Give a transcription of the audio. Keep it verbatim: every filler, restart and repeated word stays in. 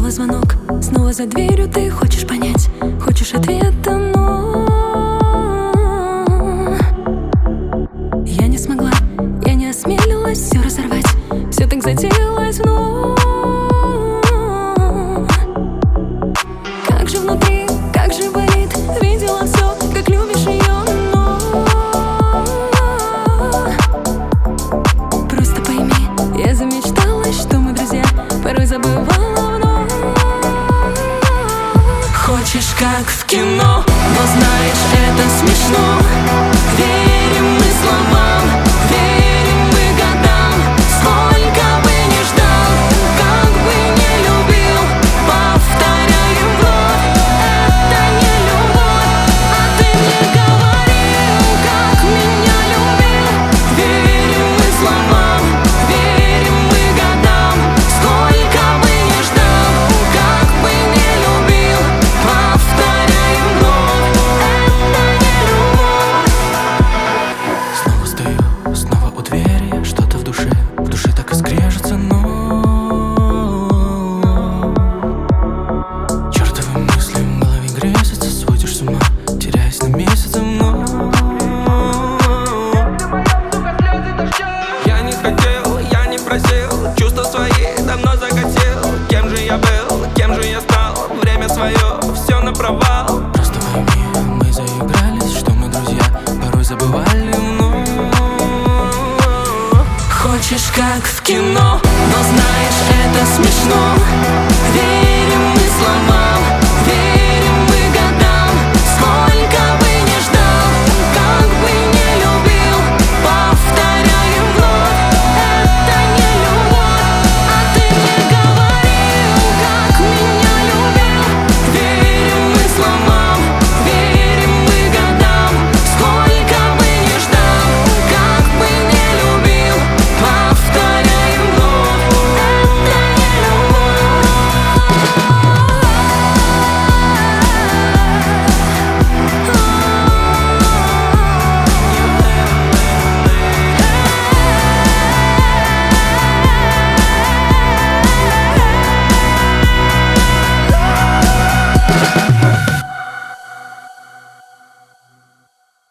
Снова звонок, снова за дверью. Ты хочешь понять, хочешь ответа, но я не смогла, я не осмелилась все разорвать. Все так затеялось вновь. Как же внутри, как же болит. Видела все, как любишь ее, но просто пойми, я замечталась, что мы друзья. Порой забывала вновь. Хочешь, как в кино, но знаешь, это смешно. Верим мы словам, верим мы годам. Сколько бы ни ждал, как бы не любил, повторяем вновь, это не любовь. А ты мне говорил, как меня любил. Верим мы словам, верим мы годам. Сколько бы ни ждал, как бы не любил, повторяем вновь, это не любовь. Снова стою, снова у двери. Что-то в душе, в душе так и скрежется, но чертовы мысли в голове грезятся. Сводишь с ума, теряясь на месяцы мной. Я не хотел, я не просил, чувства свои давно загасил. Кем же я был, кем же я стал, время свое, все на провал. Просто пойми, мы заигрались, что мы друзья, порой забывали вновь. Хочешь, как в кино, но знаешь, это смешно.